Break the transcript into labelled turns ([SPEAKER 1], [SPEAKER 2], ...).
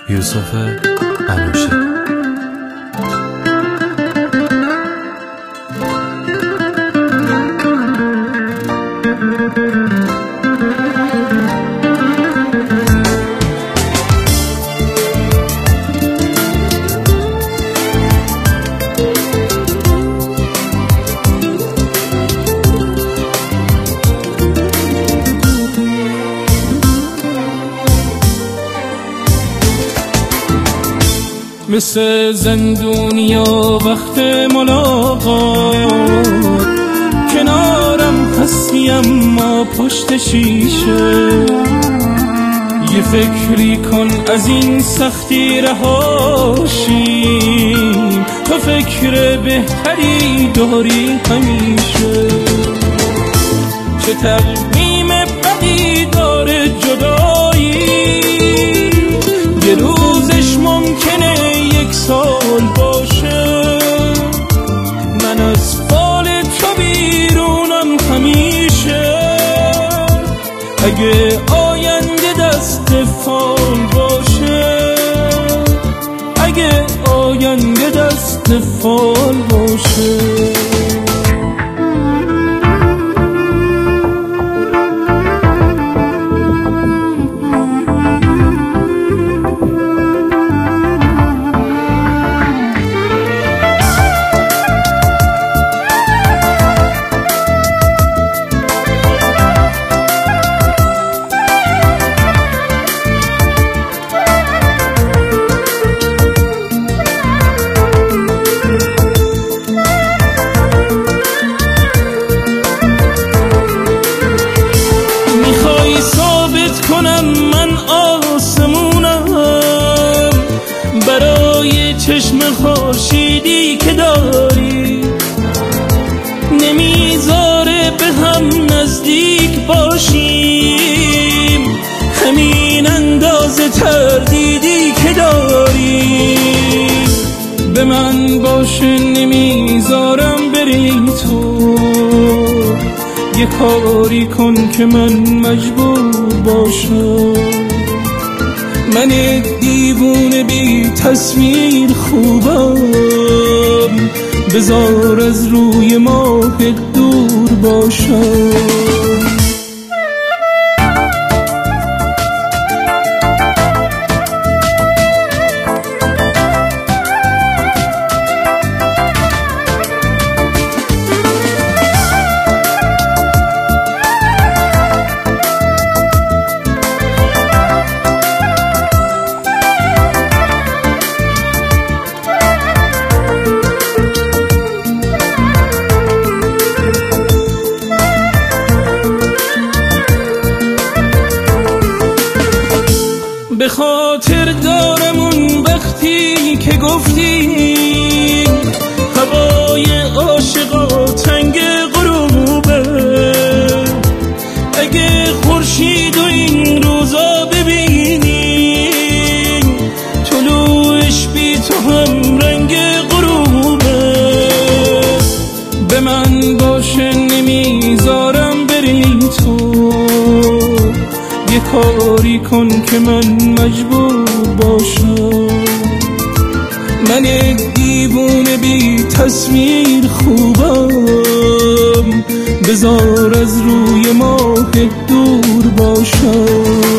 [SPEAKER 1] یوسف انوشی.
[SPEAKER 2] مثل زندونیا وقت ملاقات، کنارم هستی اما پشت شیشه. یه فکری کن از این سختی رهاشیم، تو فکر بهتری داری همیشه. چه تقویم بدی داره جدایی، یه روزش ممکنه یک سال باشه. من از فال تو بیرونم همیشه، اگه آینده دست فال باشه، اگه آینده دست فال باشه. من آسمونم برای چشم خورشیدی که داری، نمیذاره به هم نزدیک باشیم، همین اندازه تردیدی که داری. به من باشه نمیذارم بری تو، یه کاری کن که من مجبور باشم. من دیوونه بی تصویر خوبم، بذار از روی ماه دور باشم. به خاطر دارم اون وقتی که گفتی هوای عاشقا تنگ غروبه. اگه خورشید و این روزا ببینی، طلوعش بی تو هم رنگ غروبه. به من باشه نمیذارم بری تو، یه کاری کن که من مجبور باشم. من یک دیوونه بی تصویر خوبم، بذار از روی ماه دور باشم.